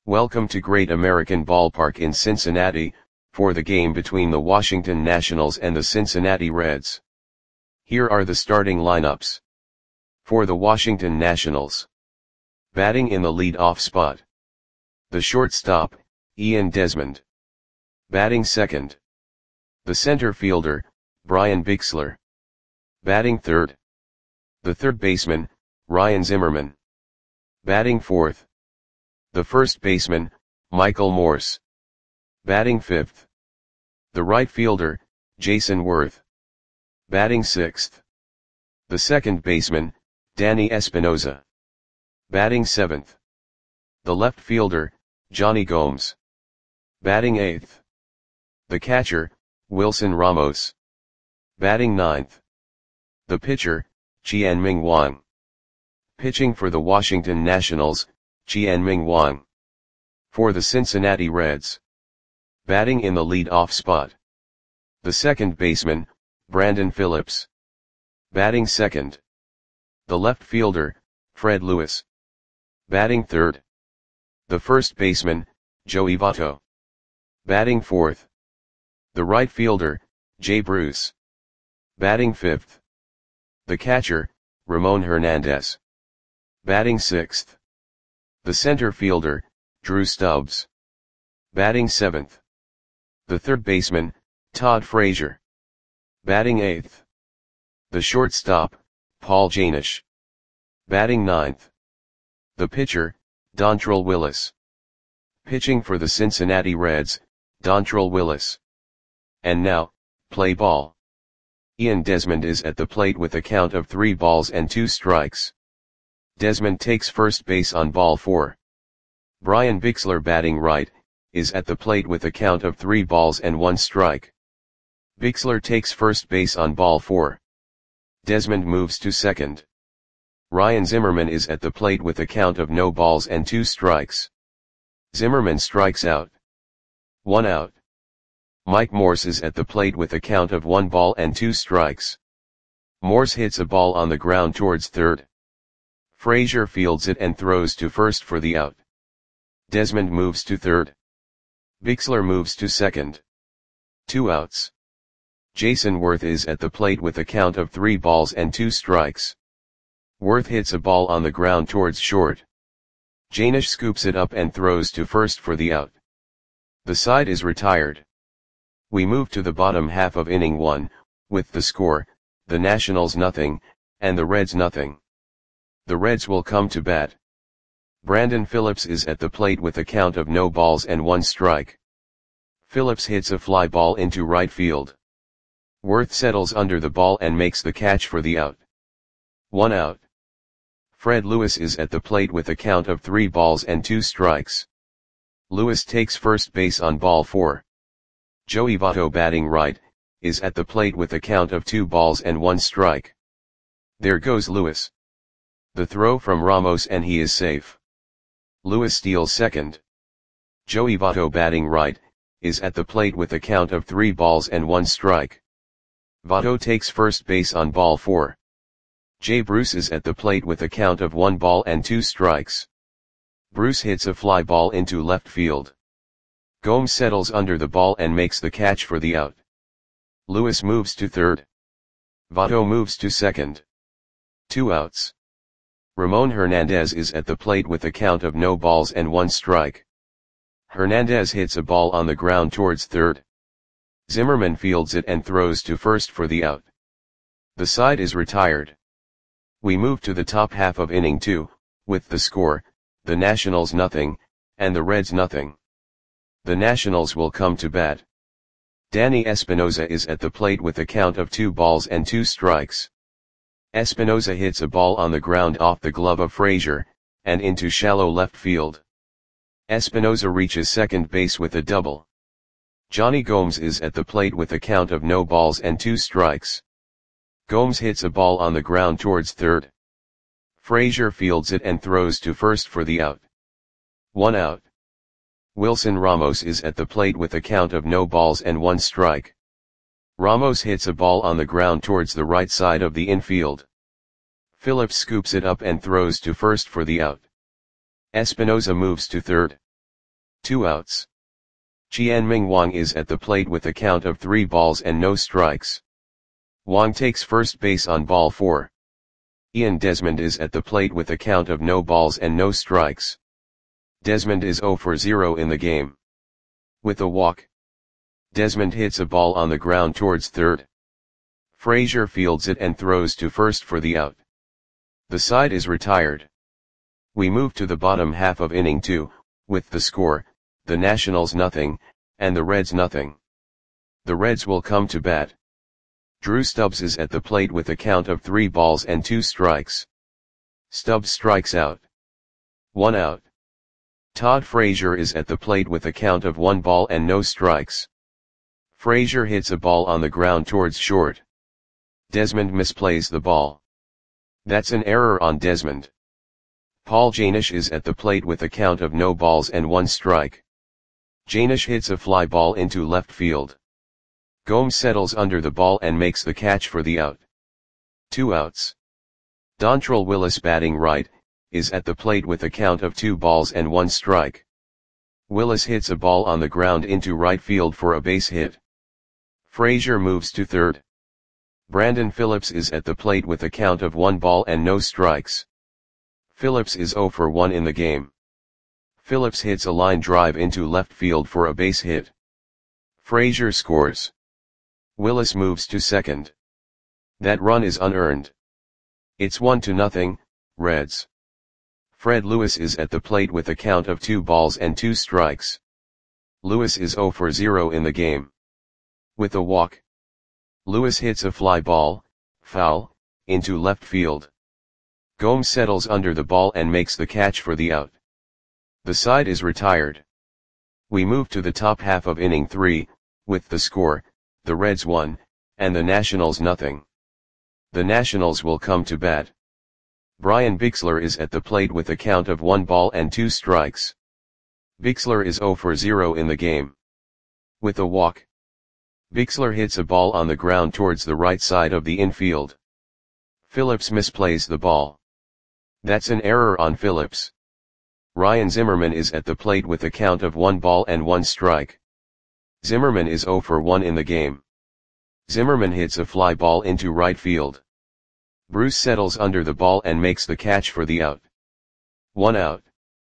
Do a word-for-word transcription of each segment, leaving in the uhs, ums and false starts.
Welcome to Great American Ballpark in Cincinnati, for the game between the Washington Nationals and the Cincinnati Reds. Here are the starting lineups. For the Washington Nationals. Batting in the lead-off spot. The shortstop, Ian Desmond. Batting second. The center fielder, Brian Bixler. Batting third. The third baseman, Ryan Zimmerman. Batting fourth. The first baseman, Michael Morse. Batting fifth. The right fielder, Jason Worth. Batting sixth. The second baseman, Danny Espinosa. Batting seventh. The left fielder, Johnny Gomes. Batting eighth. The catcher, Wilson Ramos. Batting ninth. The pitcher, Chien-Ming Wang. Pitching for the Washington Nationals, Chien-Ming Wang. For the Cincinnati Reds. Batting in the lead-off spot. The second baseman, Brandon Phillips. Batting second. The left fielder, Fred Lewis. Batting third. The first baseman, Joey Votto. Batting fourth. The right fielder, Jay Bruce. Batting fifth. The catcher, Ramon Hernandez. Batting sixth. The center fielder, Drew Stubbs. Batting seventh. The third baseman, Todd Frazier. Batting eighth. The shortstop, Paul Janish. Batting ninth. The pitcher, Dontrelle Willis. Pitching for the Cincinnati Reds, Dontrelle Willis. And now, play ball. Ian Desmond is at the plate with a count of three balls and two strikes. Desmond takes first base on ball four. Brian Bixler, batting right, is at the plate with a count of three balls and one strike. Bixler takes first base on ball four. Desmond moves to second. Ryan Zimmerman is at the plate with a count of no balls and two strikes. Zimmerman strikes out. One out. Mike Morse is at the plate with a count of one ball and two strikes. Morse hits a ball on the ground towards third. Frazier fields it and throws to first for the out. Desmond moves to third. Bixler moves to second. Two outs. Jason Worth is at the plate with a count of three balls and two strikes. Worth hits a ball on the ground towards short. Janish scoops it up and throws to first for the out. The side is retired. We move to the bottom half of inning one, with the score, the Nationals nothing, and the Reds nothing. The Reds will come to bat. Brandon Phillips is at the plate with a count of no balls and one strike. Phillips hits a fly ball into right field. Worth settles under the ball and makes the catch for the out. One out. Fred Lewis is at the plate with a count of three balls and two strikes. Lewis takes first base on ball four. Joey Votto, batting right, is at the plate with a count of two balls and one strike. There goes Lewis. The throw from Ramos and he is safe. Lewis steals second. Joey Votto, batting right, is at the plate with a count of three balls and one strike. Votto takes first base on ball four. Jay Bruce is at the plate with a count of one ball and two strikes. Bruce hits a fly ball into left field. Gomes settles under the ball and makes the catch for the out. Lewis moves to third. Votto moves to second. Two outs. Ramon Hernandez is at the plate with a count of no balls and one strike. Hernandez hits a ball on the ground towards third. Zimmerman fields it and throws to first for the out. The side is retired. We move to the top half of inning two, with the score, the Nationals nothing, and the Reds nothing. The Nationals will come to bat. Danny Espinosa is at the plate with a count of two balls and two strikes. Espinosa hits a ball on the ground off the glove of Frazier, and into shallow left field. Espinosa reaches second base with a double. Johnny Gomes is at the plate with a count of no balls and two strikes. Gomes hits a ball on the ground towards third. Frazier fields it and throws to first for the out. One out. Wilson Ramos is at the plate with a count of no balls and one strike. Ramos hits a ball on the ground towards the right side of the infield. Phillips scoops it up and throws to first for the out. Espinosa moves to third. Two outs. Qianming Wang is at the plate with a count of three balls and no strikes. Wang takes first base on ball four. Ian Desmond is at the plate with a count of no balls and no strikes. Desmond is zero for zero in the game. With a walk, Desmond hits a ball on the ground towards third. Frazier fields it and throws to first for the out. The side is retired. We move to the bottom half of inning two, with the score, the Nationals nothing, and the Reds nothing. The Reds will come to bat. Drew Stubbs is at the plate with a count of three balls and two strikes. Stubbs strikes out. One out. Todd Frazier is at the plate with a count of one ball and no strikes. Frazier hits a ball on the ground towards short. Desmond misplays the ball. That's an error on Desmond. Paul Janish is at the plate with a count of no balls and one strike. Janish hits a fly ball into left field. Gomes settles under the ball and makes the catch for the out. Two outs. Dontrelle Willis, batting right, is at the plate with a count of two balls and one strike. Willis hits a ball on the ground into right field for a base hit. Frazier moves to third. Brandon Phillips is at the plate with a count of one ball and no strikes. Phillips is zero for one in the game. Phillips hits a line drive into left field for a base hit. Frazier scores. Willis moves to second. That run is unearned. It's one to nothing, Reds. Fred Lewis is at the plate with a count of two balls and two strikes. Lewis is zero for zero in the game. With a walk, Lewis hits a fly ball, foul, into left field. Gomes settles under the ball and makes the catch for the out. The side is retired. We move to the top half of inning three, with the score, the Reds one, and the Nationals nothing. The Nationals will come to bat. Brian Bixler is at the plate with a count of one ball and two strikes. Bixler is zero for zero in the game. With a walk, Bixler hits a ball on the ground towards the right side of the infield. Phillips misplays the ball. That's an error on Phillips. Ryan Zimmerman is at the plate with a count of one ball and one strike. Zimmerman is zero for one in the game. Zimmerman hits a fly ball into right field. Bruce settles under the ball and makes the catch for the out. One out.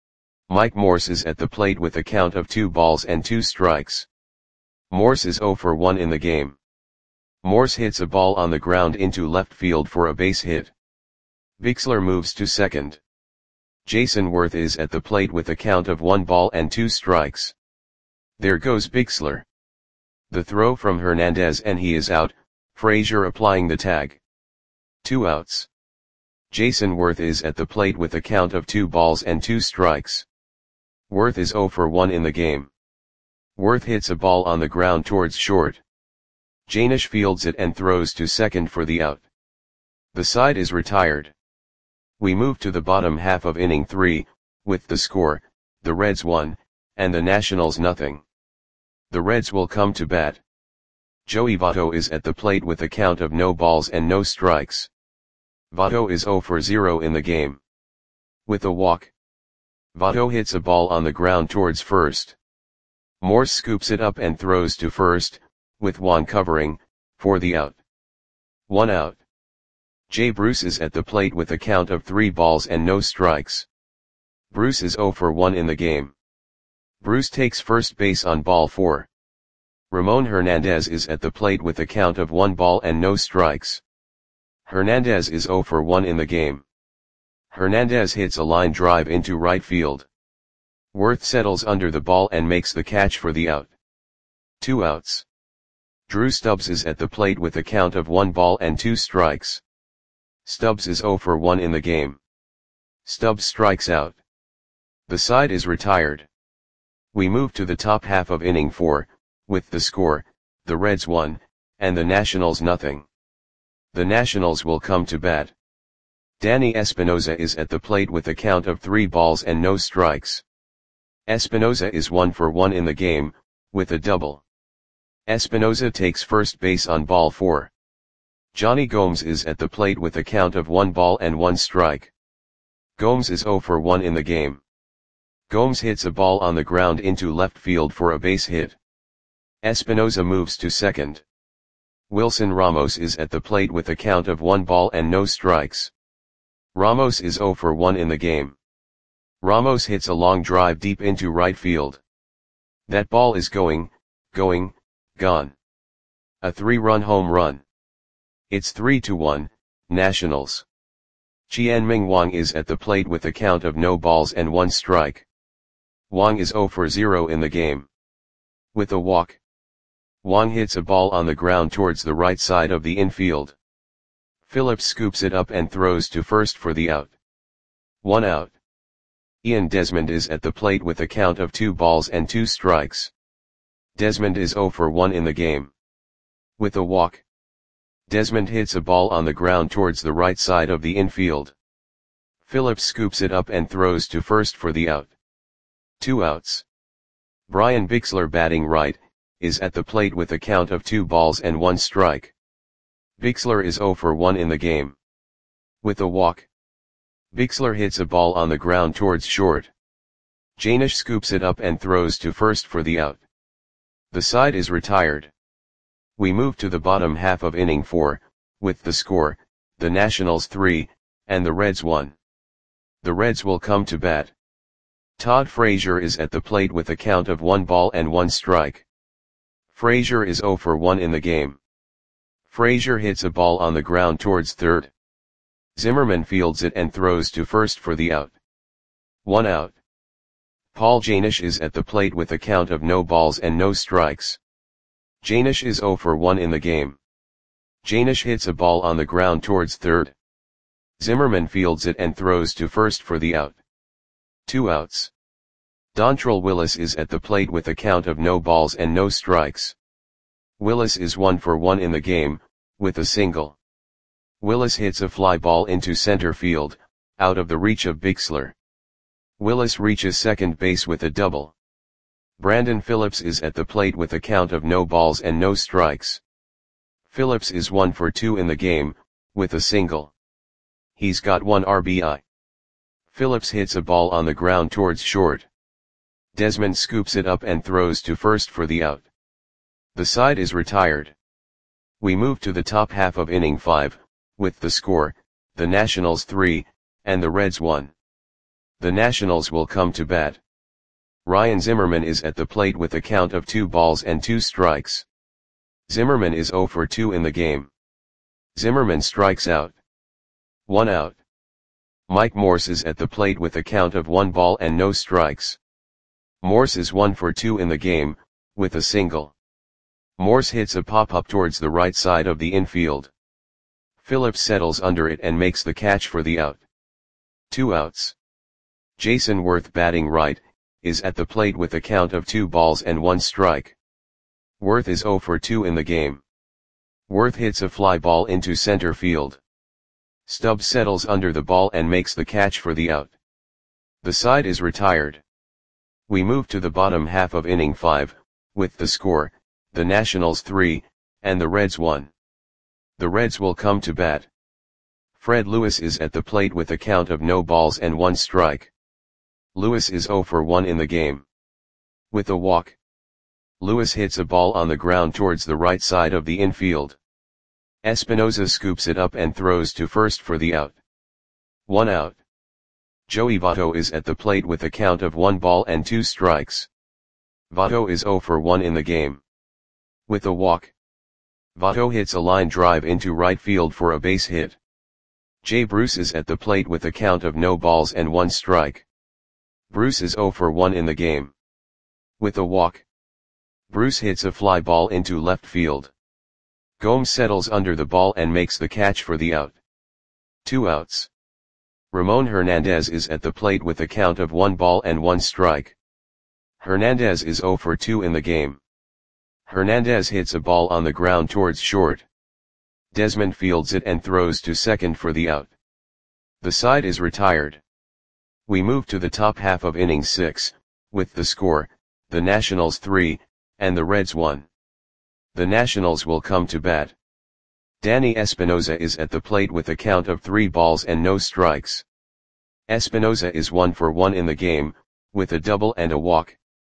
Mike Morse is at the plate with a count of two balls and two strikes. Morse is zero for one in the game. Morse hits a ball on the ground into left field for a base hit. Bixler moves to second. Jason Worth is at the plate with a count of one ball and two strikes. There goes Bixler. The throw from Hernandez and he is out, Frazier applying the tag. Two outs. Jason Worth is at the plate with a count of two balls and two strikes. Worth is zero for one in the game. Worth hits a ball on the ground towards short. Janish fields it and throws to second for the out. The side is retired. We move to the bottom half of inning three, with the score, the Reds one, and the Nationals nothing. The Reds will come to bat. Joey Votto is at the plate with a count of no balls and no strikes. Votto is zero for zero in the game. With a walk, Votto hits a ball on the ground towards first. Morse scoops it up and throws to first, with Juan covering, for the out. One out. Jay Bruce is at the plate with a count of three balls and no strikes. Bruce is zero for one in the game. Bruce takes first base on ball four. Ramon Hernandez is at the plate with a count of one ball and no strikes. Hernandez is zero for one in the game. Hernandez hits a line drive into right field. Worth settles under the ball and makes the catch for the out. Two outs. Drew Stubbs is at the plate with a count of one ball and two strikes. Stubbs is zero for one in the game. Stubbs strikes out. The side is retired. We move to the top half of inning four, with the score, the Reds one, and the Nationals nothing. The Nationals will come to bat. Danny Espinosa is at the plate with a count of three balls and no strikes. Espinosa is one for one in the game, with a double. Espinosa takes first base on ball four. Johnny Gomes is at the plate with a count of one ball and one strike. Gomes is zero for one in the game. Gomes hits a ball on the ground into left field for a base hit. Espinoza moves to second. Wilson Ramos is at the plate with a count of one ball and no strikes. Ramos is zero for one in the game. Ramos hits a long drive deep into right field. That ball is going, going, gone. A three-run home run. It's three to one, Nationals. Chien-Ming Wang is at the plate with a count of no balls and one strike. Wang is zero for zero in the game. With a walk, Wang hits a ball on the ground towards the right side of the infield. Phillips scoops it up and throws to first for the out. One out. Ian Desmond is at the plate with a count of two balls and two strikes. Desmond is zero for one in the game. With a walk, Desmond hits a ball on the ground towards the right side of the infield. Phillips scoops it up and throws to first for the out. Two outs. Brian Bixler, batting right, is at the plate with a count of two balls and one strike. Bixler is zero for one in the game. With a walk, Bixler hits a ball on the ground towards short. Janish scoops it up and throws to first for the out. The side is retired. We move to the bottom half of inning four, with the score, the Nationals three, and the Reds one. The Reds will come to bat. Todd Frazier is at the plate with a count of one ball and one strike. Frazier is zero for one in the game. Frazier hits a ball on the ground towards third. Zimmerman fields it and throws to first for the out. One out. Paul Janish is at the plate with a count of no balls and no strikes. Janish is zero for one in the game. Janish hits a ball on the ground towards third. Zimmerman fields it and throws to first for the out. Two outs. Dontrelle Willis is at the plate with a count of no balls and no strikes. Willis is one for one in the game, with a single. Willis hits a fly ball into center field, out of the reach of Bixler. Willis reaches second base with a double. Brandon Phillips is at the plate with a count of no balls and no strikes. Phillips is one for two in the game, with a single. He's got one R B I. Phillips hits a ball on the ground towards short. Desmond scoops it up and throws to first for the out. The side is retired. We move to the top half of inning five, with the score, the Nationals three, and the Reds one. The Nationals will come to bat. Ryan Zimmerman is at the plate with a count of two balls and two strikes. Zimmerman is zero for two in the game. Zimmerman strikes out. One out. Mike Morse is at the plate with a count of one ball and no strikes. Morse is one for two in the game, with a single. Morse hits a pop-up towards the right side of the infield. Phillips settles under it and makes the catch for the out. Two outs. Jason Worth, batting right, is at the plate with a count of two balls and one strike. Worth is zero for two in the game. Worth hits a fly ball into center field. Stubbs settles under the ball and makes the catch for the out. The side is retired. We move to the bottom half of inning five, with the score, the Nationals three, and the Reds one. The Reds will come to bat. Fred Lewis is at the plate with a count of no balls and one strike. Lewis is zero for one in the game. With a walk, Lewis hits a ball on the ground towards the right side of the infield. Espinoza scoops it up and throws to first for the out. One out. Joey Votto is at the plate with a count of one ball and two strikes. Votto is zero for one in the game. With a walk, Votto hits a line drive into right field for a base hit. Jay Bruce is at the plate with a count of no balls and one strike. Bruce is zero for one in the game. With a walk, Bruce hits a fly ball into left field. Gomes settles under the ball and makes the catch for the out. Two outs. Ramon Hernandez is at the plate with a count of one ball and one strike. Hernandez is zero for two in the game. Hernandez hits a ball on the ground towards short. Desmond fields it and throws to second for the out. The side is retired. We move to the top half of inning six, with the score, the Nationals three, and the Reds one. The Nationals will come to bat. Danny Espinoza is at the plate with a count of three balls and no strikes. Espinoza is one for one in the game, with a double and a walk.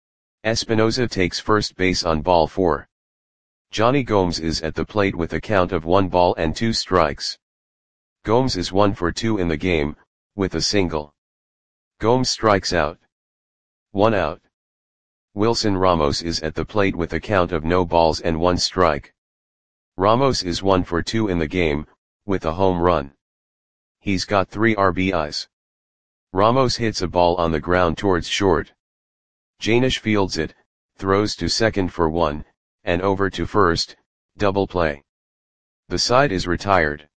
Espinoza takes first base on ball four. Johnny Gomes is at the plate with a count of one ball and two strikes. Gomes is one for two in the game, with a single. Gomes strikes out. One out. Wilson Ramos is at the plate with a count of no balls and one strike. Ramos is one for two in the game, with a home run. He's got three R B Is. Ramos hits a ball on the ground towards short. Jainish fields it, throws to second for one, and over to first, double play. The side is retired.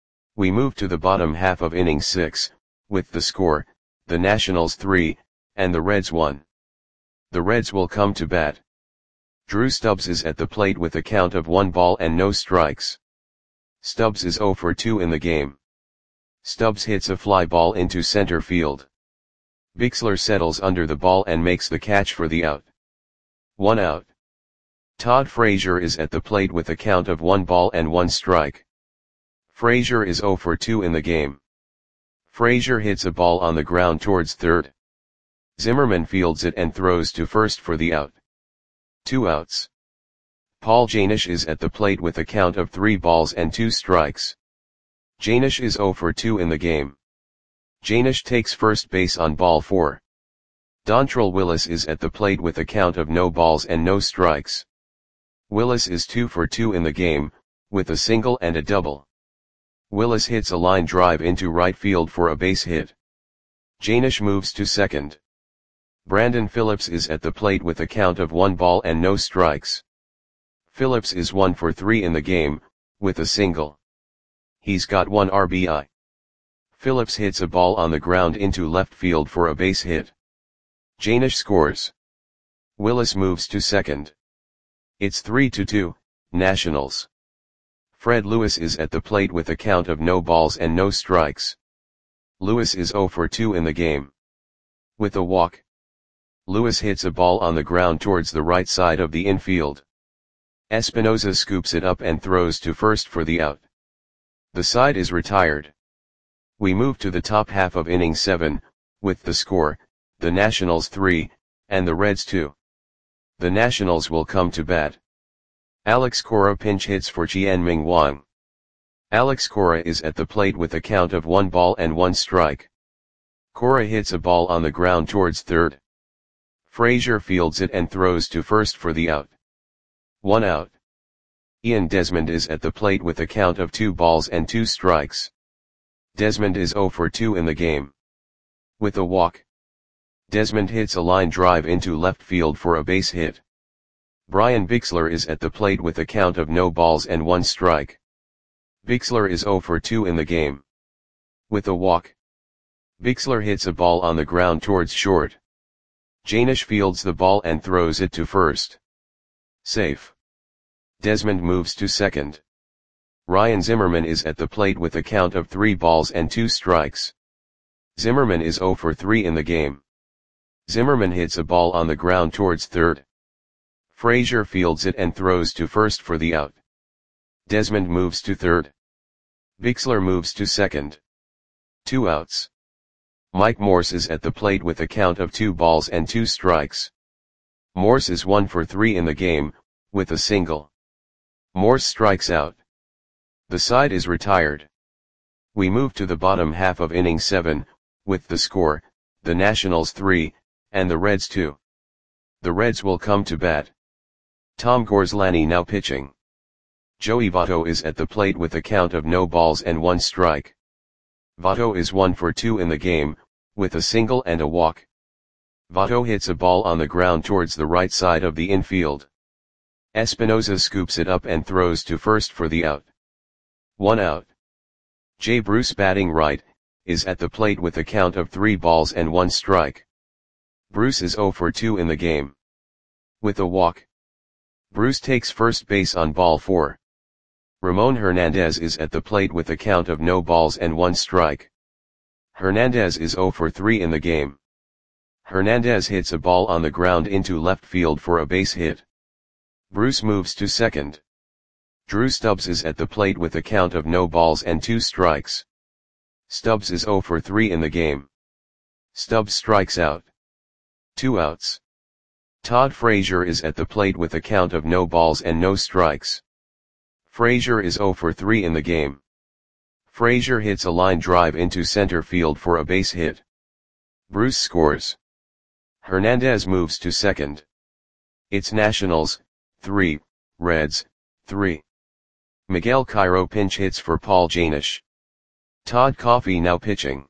We move to the bottom half of inning six, with the score, the Nationals three, and the Reds one. The Reds will come to bat. Drew Stubbs is at the plate with a count of one ball and no strikes. Stubbs is zero for two in the game. Stubbs hits a fly ball into center field. Bixler settles under the ball and makes the catch for the out. One out. Todd Frazier is at the plate with a count of one ball and one strike. Frazier is zero for two in the game. Frazier hits a ball on the ground towards third. Zimmerman fields it and throws to first for the out. Two outs. Paul Jainish is at the plate with a count of three balls and two strikes. Jainish is zero for two in the game. Jainish takes first base on ball four. Dontrelle Willis is at the plate with a count of no balls and no strikes. Willis is two for two in the game, with a single and a double. Willis hits a line drive into right field for a base hit. Jainish moves to second. Brandon Phillips is at the plate with a count of one ball and no strikes. Phillips is one for three in the game, with a single. He's got one R B I. Phillips hits a ball on the ground into left field for a base hit. Jainish scores. Willis moves to second. It's three to two, Nationals. Fred Lewis is at the plate with a count of no balls and no strikes. Lewis is zero for two in the game. With a walk. Lewis hits a ball on the ground towards the right side of the infield. Espinoza scoops it up and throws to first for the out. The side is retired. We move to the top half of inning seven, with the score, the Nationals three, and the Reds two. The Nationals will come to bat. Alex Cora pinch hits for Chien-Ming Wang. Alex Cora is at the plate with a count of one ball and one strike. Cora hits a ball on the ground towards third. Frazier fields it and throws to first for the out. One out. Ian Desmond is at the plate with a count of two balls and two strikes. Desmond is zero for two in the game. With a walk. Desmond hits a line drive into left field for a base hit. Brian Bixler is at the plate with a count of no balls and one strike. Bixler is zero for two in the game. With a walk. Bixler hits a ball on the ground towards short. Jainish fields the ball and throws it to first. Safe. Desmond moves to second. Ryan Zimmerman is at the plate with a count of three balls and two strikes. Zimmerman is zero for three in the game. Zimmerman hits a ball on the ground towards third. Frazier fields it and throws to first for the out. Desmond moves to third. Bixler moves to second. Two outs. Mike Morse is at the plate with a count of two balls and two strikes. Morse is one for three in the game, with a single. Morse strikes out. The side is retired. We move to the bottom half of inning seven, with the score, the Nationals three, and the Reds two. The Reds will come to bat. Tom Gorslani now pitching. Joey Votto is at the plate with a count of no balls and one strike. Votto is one for two in the game, with a single and a walk. Votto hits a ball on the ground towards the right side of the infield. Espinoza scoops it up and throws to first for the out. One out. Jay Bruce batting right, is at the plate with a count of three balls and one strike. Bruce is zero for two in the game. With a walk. Bruce takes first base on ball four. Ramon Hernandez is at the plate with a count of no balls and one strike. Hernandez is zero for three in the game. Hernandez hits a ball on the ground into left field for a base hit. Bruce moves to second. Drew Stubbs is at the plate with a count of no balls and two strikes. Stubbs is zero for three in the game. Stubbs strikes out. Two outs. Todd Frazier is at the plate with a count of no balls and no strikes. Frazier is zero for three in the game. Frazier hits a line drive into center field for a base hit. Bruce scores. Hernandez moves to second. It's Nationals, three, Reds, three. Miguel Cairo pinch hits for Paul Janish. Todd Coffey now pitching.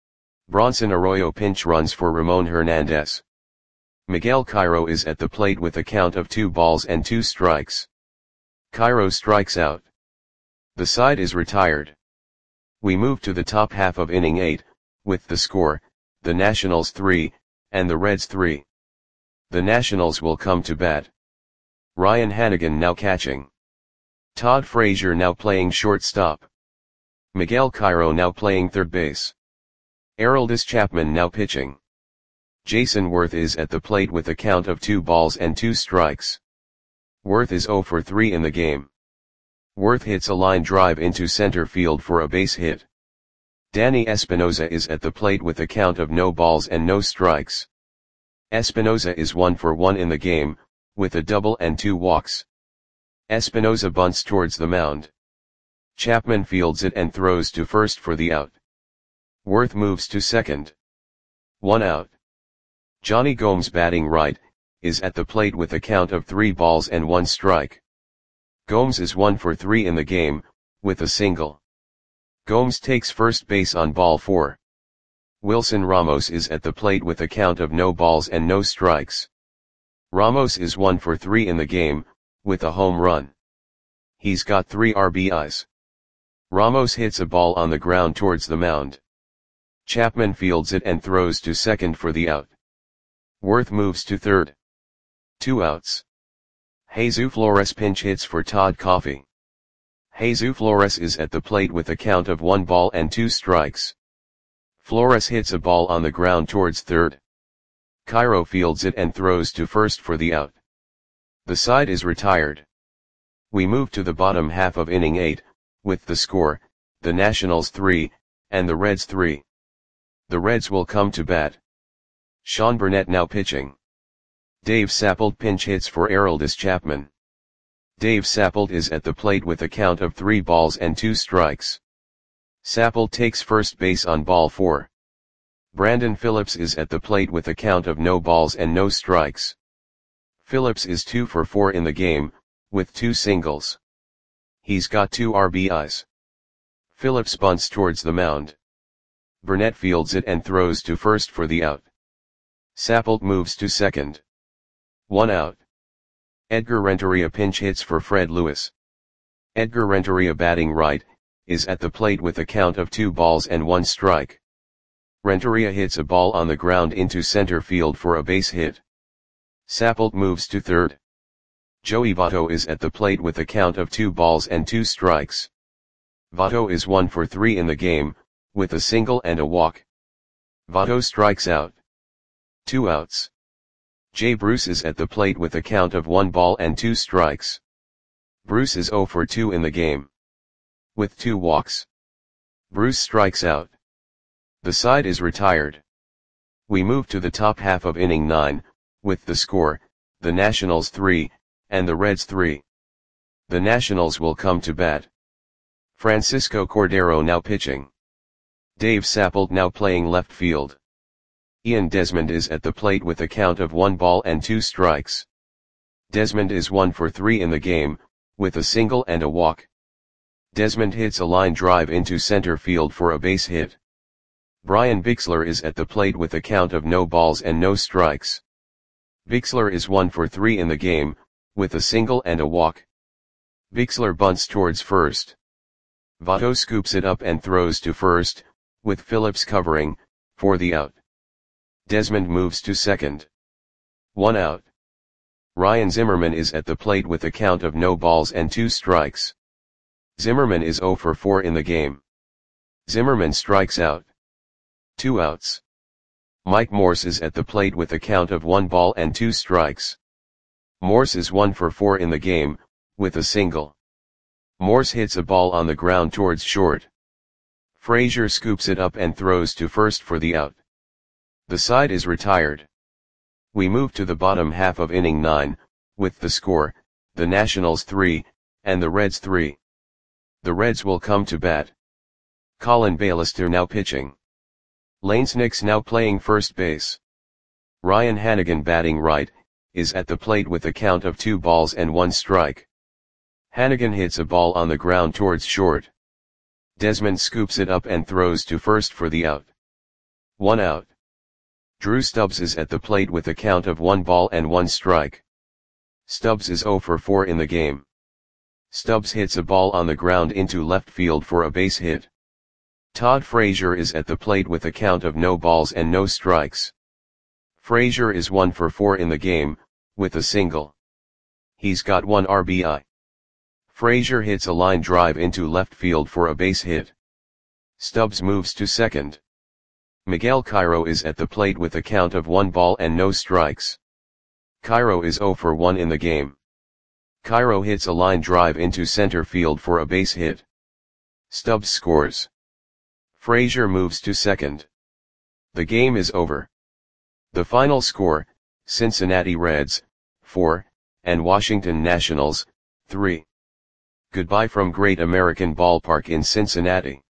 Bronson Arroyo pinch runs for Ramon Hernandez. Miguel Cairo is at the plate with a count of two balls and two strikes. Cairo strikes out. The side is retired. We move to the top half of inning eight, with the score, the Nationals three, and the Reds three. The Nationals will come to bat. Ryan Hannigan now catching. Todd Frazier now playing shortstop. Miguel Cairo now playing third base. Aroldis Chapman now pitching. Jason Worth is at the plate with a count of two balls and two strikes. Worth is zero for three in the game. Worth hits a line drive into center field for a base hit. Danny Espinosa is at the plate with a count of no balls and no strikes. Espinosa is one for one in the game, with a double and two walks. Espinosa bunts towards the mound. Chapman fields it and throws to first for the out. Worth moves to second. One out. Johnny Gomes batting right, is at the plate with a count of three balls and one strike. Gomes is one for three in the game, with a single. Gomes takes first base on ball four. Wilson Ramos is at the plate with a count of no balls and no strikes. Ramos is one for three in the game, with a home run. He's got three R B Is. Ramos hits a ball on the ground towards the mound. Chapman fields it and throws to second for the out. Worth moves to third. Two outs. Jesus Flores pinch hits for Todd Coffey. Jesus Flores is at the plate with a count of one ball and two strikes. Flores hits a ball on the ground towards third. Cairo fields it and throws to first for the out. The side is retired. We move to the bottom half of inning eight, with the score, the Nationals three, and the Reds three. The Reds will come to bat. Sean Burnett now pitching. Dave Sappold pinch hits for Aroldis Chapman. Dave Sappold is at the plate with a count of three balls and two strikes. Sappold takes first base on ball four. Brandon Phillips is at the plate with a count of no balls and no strikes. Phillips is two for four in the game, with two singles. He's got two R B Is. Phillips bunts towards the mound. Burnett fields it and throws to first for the out. Sappold moves to second. One out. Edgar Renteria pinch hits for Fred Lewis. Edgar Renteria batting right, is at the plate with a count of two balls and one strike. Renteria hits a ball on the ground into center field for a base hit. Sappold moves to third. Joey Votto is at the plate with a count of two balls and two strikes. Votto is one for three in the game, with a single and a walk. Votto strikes out. Two outs. Jay Bruce is at the plate with a count of one ball and two strikes. Bruce is zero for two in the game. With two walks. Bruce strikes out. The side is retired. We move to the top half of inning nine, with the score, the Nationals three, and the Reds three. The Nationals will come to bat. Francisco Cordero now pitching. Dave Sappold now playing left field. Ian Desmond is at the plate with a count of one ball and two strikes. Desmond is one for three in the game, with a single and a walk. Desmond hits a line drive into center field for a base hit. Brian Bixler is at the plate with a count of no balls and no strikes. Bixler is one for three in the game, with a single and a walk. Bixler bunts towards first. Votto scoops it up and throws to first, with Phillips covering, for the out. Desmond moves to second. One out. Ryan Zimmerman is at the plate with a count of no balls and two strikes. Zimmerman is zero for four in the game. Zimmerman strikes out. Two outs. Mike Morse is at the plate with a count of one ball and two strikes. Morse is one for four in the game, with a single. Morse hits a ball on the ground towards short. Frazier scoops it up and throws to first for the out. The side is retired. We move to the bottom half of inning nine, with the score, the Nationals three, and the Reds three. The Reds will come to bat. Colin Bailister now pitching. Lane Snicks now playing first base. Ryan Hanigan batting right, is at the plate with a count of two balls and one strike. Hanigan hits a ball on the ground towards short. Desmond scoops it up and throws to first for the out. One out. Drew Stubbs is at the plate with a count of one ball and one strike. Stubbs is oh for four in the game. Stubbs hits a ball on the ground into left field for a base hit. Todd Frazier is at the plate with a count of no balls and no strikes. Frazier is one for four in the game, with a single. He's got one R B I. Frazier hits a line drive into left field for a base hit. Stubbs moves to second. Miguel Cairo is at the plate with a count of one ball and no strikes. Cairo is oh for one in the game. Cairo hits a line drive into center field for a base hit. Stubbs scores. Frazier moves to second. The game is over. The final score, Cincinnati Reds, four, and Washington Nationals, three. Goodbye from Great American Ballpark in Cincinnati.